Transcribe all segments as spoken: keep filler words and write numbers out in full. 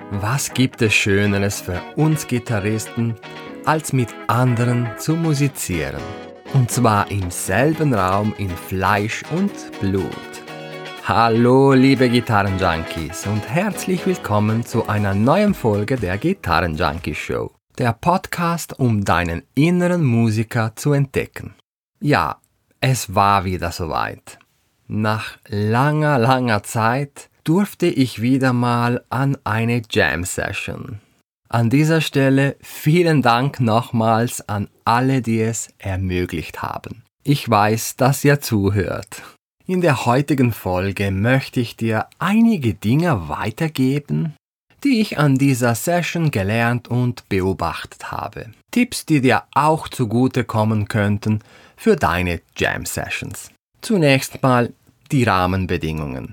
Was gibt es Schöneres für uns Gitarristen, als mit anderen zu musizieren? Und zwar im selben Raum in Fleisch und Blut. Hallo liebe Gitarrenjunkies und herzlich willkommen zu einer neuen Folge der Gitarrenjunkie Show. Der Podcast, um deinen inneren Musiker zu entdecken. Ja, es war wieder soweit. Nach langer, langer Zeit durfte ich wieder mal an eine Jam-Session. An dieser Stelle vielen Dank nochmals an alle, die es ermöglicht haben. Ich weiß, dass ihr zuhört. In der heutigen Folge möchte ich dir einige Dinge weitergeben, die ich an dieser Session gelernt und beobachtet habe. Tipps, die dir auch zugutekommen könnten für deine Jam-Sessions. Zunächst mal die Rahmenbedingungen.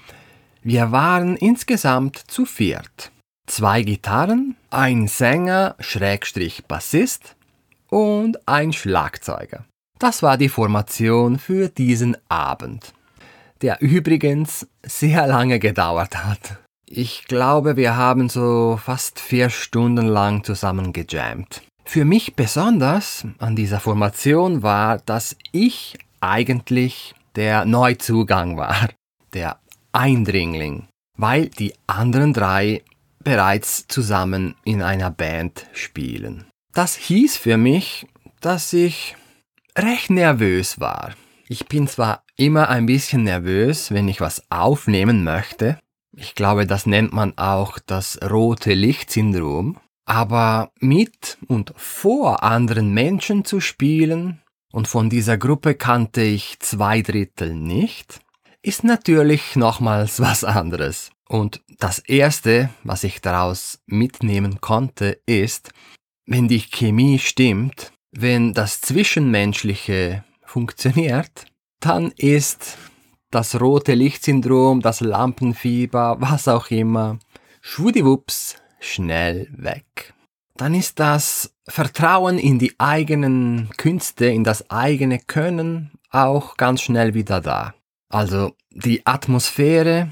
Wir waren insgesamt zu viert. Zwei Gitarren, ein Sänger, Schrägstrich Bassist und ein Schlagzeuger. Das war die Formation für diesen Abend, der übrigens sehr lange gedauert hat. Ich glaube, wir haben so fast vier Stunden lang zusammen gejammt. Für mich besonders an dieser Formation war, dass ich eigentlich der Neuzugang war, der Eindringling, weil die anderen drei bereits zusammen in einer Band spielen. Das hieß für mich, dass ich recht nervös war. Ich bin zwar immer ein bisschen nervös, wenn ich was aufnehmen möchte. Ich glaube, das nennt man auch das rote Licht-Syndrom. Aber mit und vor anderen Menschen zu spielen, und von dieser Gruppe kannte ich zwei Drittel nicht, ist natürlich nochmals was anderes. Und das Erste, was ich daraus mitnehmen konnte, ist, wenn die Chemie stimmt, wenn das Zwischenmenschliche funktioniert, dann ist das rote Lichtsyndrom, das Lampenfieber, was auch immer, schwudiwups, schnell weg. Dann ist das Vertrauen in die eigenen Künste, in das eigene Können auch ganz schnell wieder da. Also die Atmosphäre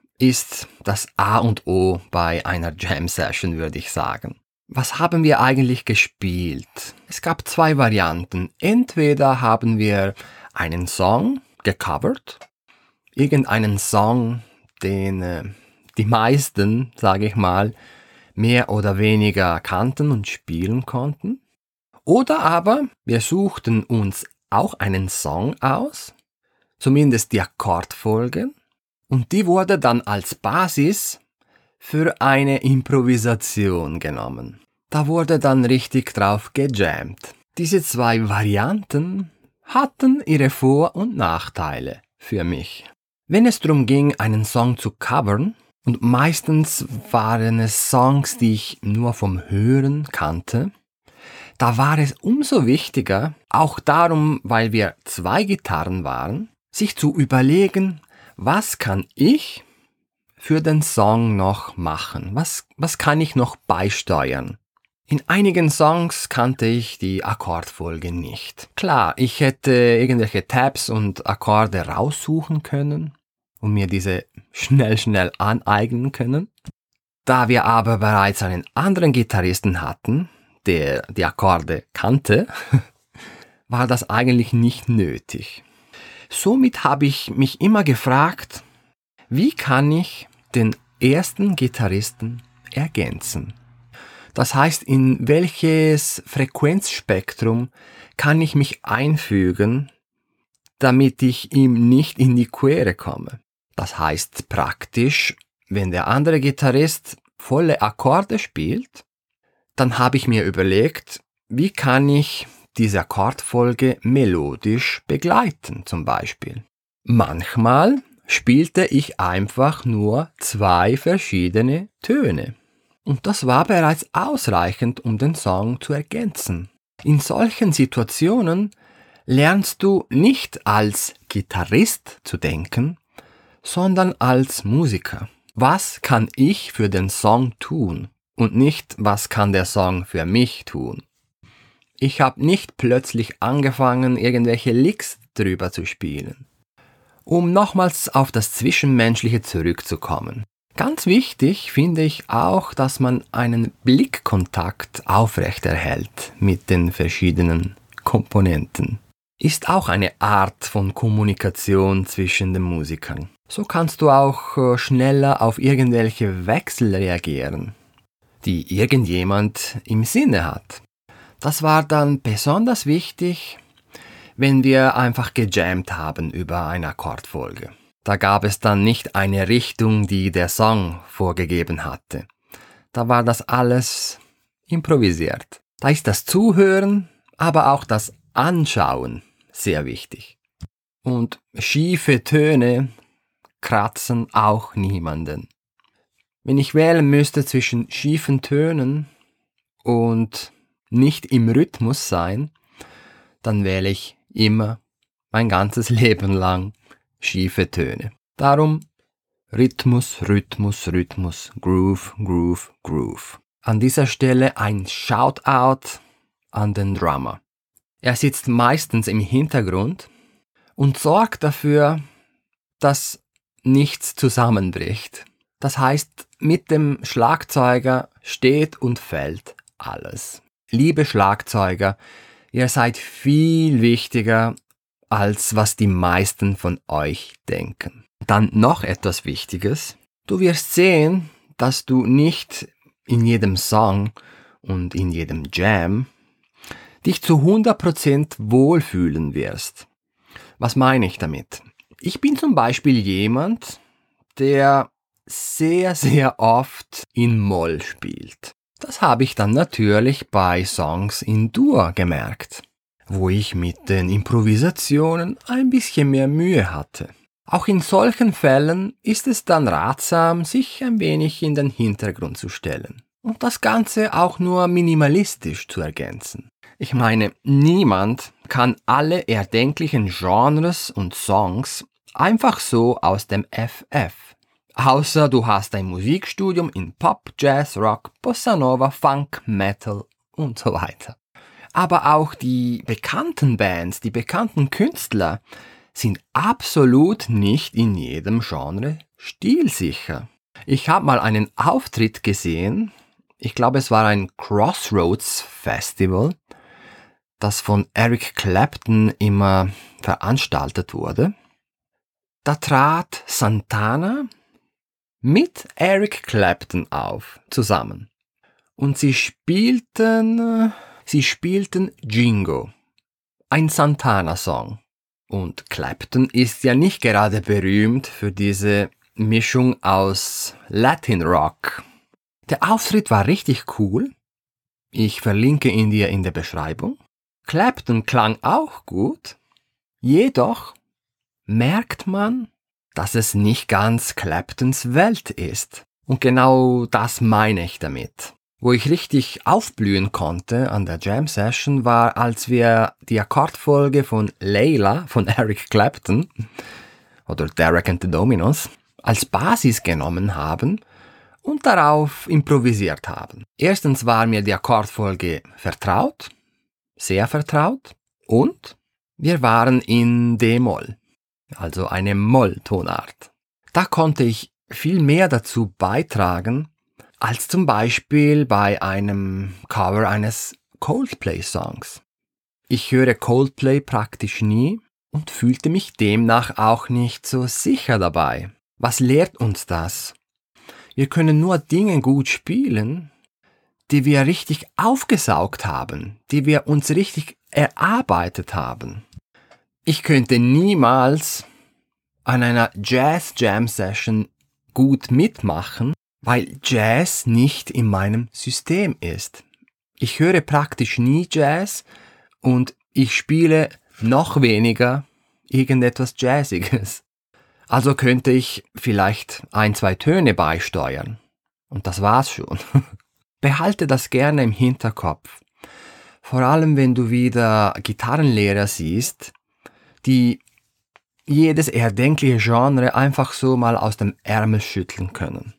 ist das A und O bei einer Jam-Session, würde ich sagen. Was haben wir eigentlich gespielt? Es gab zwei Varianten. Entweder haben wir einen Song gecovert, irgendeinen Song, den äh, die meisten, sage ich mal, mehr oder weniger kannten und spielen konnten. Oder aber wir suchten uns auch einen Song aus, zumindest die Akkordfolge, und die wurde dann als Basis für eine Improvisation genommen. Da wurde dann richtig drauf gejammt. Diese zwei Varianten hatten ihre Vor- und Nachteile für mich. Wenn es darum ging, einen Song zu covern, und meistens waren es Songs, die ich nur vom Hören kannte, da war es umso wichtiger, auch darum, weil wir zwei Gitarren waren, sich zu überlegen, was kann ich für den Song noch machen? Was, was kann ich noch beisteuern? In einigen Songs kannte ich die Akkordfolge nicht. Klar, ich hätte irgendwelche Tabs und Akkorde raussuchen können und mir diese schnell, schnell aneignen können. Da wir aber bereits einen anderen Gitarristen hatten, der die Akkorde kannte, war das eigentlich nicht nötig. Somit habe ich mich immer gefragt, wie kann ich den ersten Gitarristen ergänzen? Das heißt, in welches Frequenzspektrum kann ich mich einfügen, damit ich ihm nicht in die Quere komme? Das heißt praktisch, wenn der andere Gitarrist volle Akkorde spielt, dann habe ich mir überlegt, wie kann ich diese Akkordfolge melodisch begleiten zum Beispiel. Manchmal spielte ich einfach nur zwei verschiedene Töne. Und das war bereits ausreichend, um den Song zu ergänzen. In solchen Situationen lernst du nicht als Gitarrist zu denken, sondern als Musiker. Was kann ich für den Song tun? Und nicht, was kann der Song für mich tun? Ich habe nicht plötzlich angefangen, irgendwelche Licks drüber zu spielen. Um nochmals auf das Zwischenmenschliche zurückzukommen. Ganz wichtig finde ich auch, dass man einen Blickkontakt aufrechterhält mit den verschiedenen Komponenten. Ist auch eine Art von Kommunikation zwischen den Musikern. So kannst du auch schneller auf irgendwelche Wechsel reagieren, die irgendjemand im Sinne hat. Das war dann besonders wichtig, wenn wir einfach gejammt haben über eine Akkordfolge. Da gab es dann nicht eine Richtung, die der Song vorgegeben hatte. Da war das alles improvisiert. Da ist das Zuhören, aber auch das Anschauen sehr wichtig. Und schiefe Töne kratzen auch niemanden. Wenn ich wählen müsste zwischen schiefen Tönen und nicht im Rhythmus sein, dann wähle ich immer mein ganzes Leben lang schiefe Töne. Darum Rhythmus, Rhythmus, Rhythmus, Groove, Groove, Groove. An dieser Stelle ein Shoutout an den Drummer. Er sitzt meistens im Hintergrund und sorgt dafür, dass nichts zusammenbricht. Das heißt, mit dem Schlagzeuger steht und fällt alles. Liebe Schlagzeuger, ihr seid viel wichtiger, als was die meisten von euch denken. Dann noch etwas Wichtiges. Du wirst sehen, dass du nicht in jedem Song und in jedem Jam dich zu hundert Prozent wohlfühlen wirst. Was meine ich damit? Ich bin zum Beispiel jemand, der sehr, sehr oft in Moll spielt. Das habe ich dann natürlich bei Songs in Dur gemerkt, wo ich mit den Improvisationen ein bisschen mehr Mühe hatte. Auch in solchen Fällen ist es dann ratsam, sich ein wenig in den Hintergrund zu stellen und das Ganze auch nur minimalistisch zu ergänzen. Ich meine, niemand kann alle erdenklichen Genres und Songs einfach so aus dem F F. Außer du hast ein Musikstudium in Pop, Jazz, Rock, Bossa Nova, Funk, Metal und so weiter. Aber auch die bekannten Bands, die bekannten Künstler sind absolut nicht in jedem Genre stilsicher. Ich habe mal einen Auftritt gesehen, ich glaube es war ein Crossroads Festival, das von Eric Clapton immer veranstaltet wurde. Da trat Santana mit Eric Clapton auf, zusammen. Und sie spielten, sie spielten Jingo, ein Santana-Song. Und Clapton ist ja nicht gerade berühmt für diese Mischung aus Latin Rock. Der Auftritt war richtig cool. Ich verlinke ihn dir in der Beschreibung. Clapton klang auch gut. Jedoch merkt man, dass es nicht ganz Claptons Welt ist. Und genau das meine ich damit. Wo ich richtig aufblühen konnte an der Jam Session war, als wir die Akkordfolge von Layla von Eric Clapton oder Derek and the Dominos als Basis genommen haben und darauf improvisiert haben. Erstens war mir die Akkordfolge vertraut, sehr vertraut, und wir waren in D-Moll, also eine Moll-Tonart. Da konnte ich viel mehr dazu beitragen, als zum Beispiel bei einem Cover eines Coldplay-Songs. Ich höre Coldplay praktisch nie und fühlte mich demnach auch nicht so sicher dabei. Was lehrt uns das? Wir können nur Dinge gut spielen, die wir richtig aufgesaugt haben, die wir uns richtig erarbeitet haben. Ich könnte niemals an einer Jazz-Jam-Session gut mitmachen, weil Jazz nicht in meinem System ist. Ich höre praktisch nie Jazz und ich spiele noch weniger irgendetwas Jazziges. Also könnte ich vielleicht ein, zwei Töne beisteuern. Und das war's schon. Behalte das gerne im Hinterkopf. Vor allem, wenn du wieder Gitarrenlehrer siehst, die jedes erdenkliche Genre einfach so mal aus dem Ärmel schütteln können.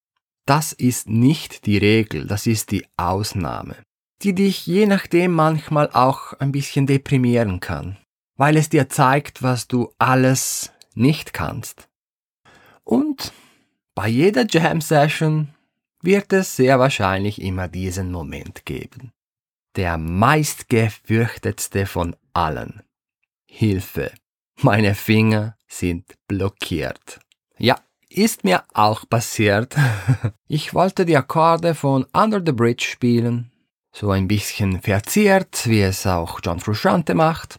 Das ist nicht die Regel, das ist die Ausnahme, die dich je nachdem manchmal auch ein bisschen deprimieren kann, weil es dir zeigt, was du alles nicht kannst. Und Bei jeder Jam-Session wird es sehr wahrscheinlich immer diesen Moment geben. Der meistgefürchtetste von allen. Hilfe, meine Finger sind blockiert. Ja, ist mir auch passiert. Ich wollte die Akkorde von Under the Bridge spielen, so ein bisschen verziert, wie es auch John Frusciante macht.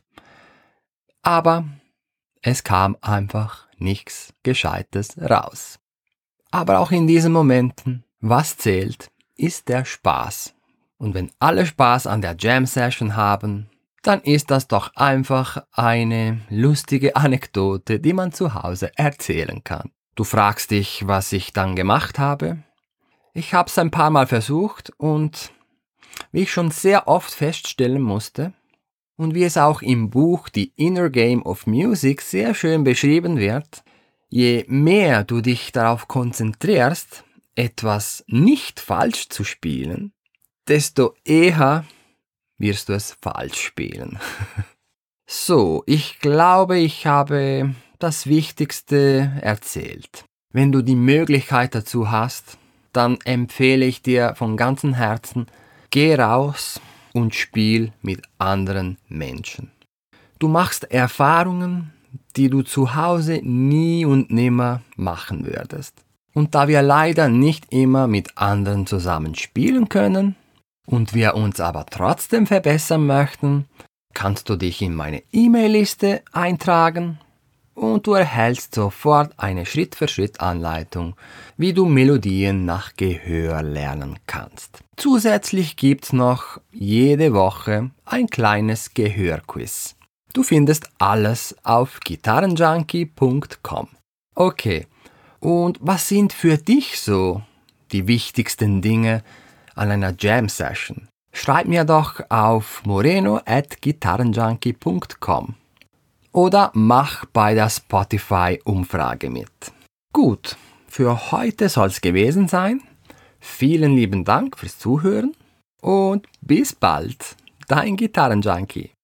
Aber es kam einfach nichts Gescheites raus. Aber auch in diesen Momenten, was zählt, ist der Spaß. Und wenn alle Spaß an der Jam-Session haben, dann ist das doch einfach eine lustige Anekdote, die man zu Hause erzählen kann. Du fragst dich, was ich dann gemacht habe? Ich habe es ein paar Mal versucht und wie ich schon sehr oft feststellen musste und wie es auch im Buch The Inner Game of Music sehr schön beschrieben wird, je mehr du dich darauf konzentrierst, etwas nicht falsch zu spielen, desto eher wirst du es falsch spielen. So, ich glaube, ich habe das Wichtigste erzählt. Wenn du die Möglichkeit dazu hast, dann empfehle ich dir von ganzem Herzen, geh raus und spiel mit anderen Menschen. Du machst Erfahrungen, die du zu Hause nie und nimmer machen würdest. Und da wir leider nicht immer mit anderen zusammen spielen können und wir uns aber trotzdem verbessern möchten, kannst du dich in meine E-Mail-Liste eintragen und du erhältst sofort eine Schritt-für-Schritt-Anleitung, wie du Melodien nach Gehör lernen kannst. Zusätzlich gibt's noch jede Woche ein kleines Gehörquiz. Du findest alles auf gitarrenjunkie punkt com. Okay, und was sind für dich so die wichtigsten Dinge an einer Jam-Session? Schreib mir doch auf moreno at gitarrenjunkie punkt com oder mach bei der Spotify-Umfrage mit. Gut, für heute soll es gewesen sein. Vielen lieben Dank fürs Zuhören und bis bald, dein Gitarrenjunkie.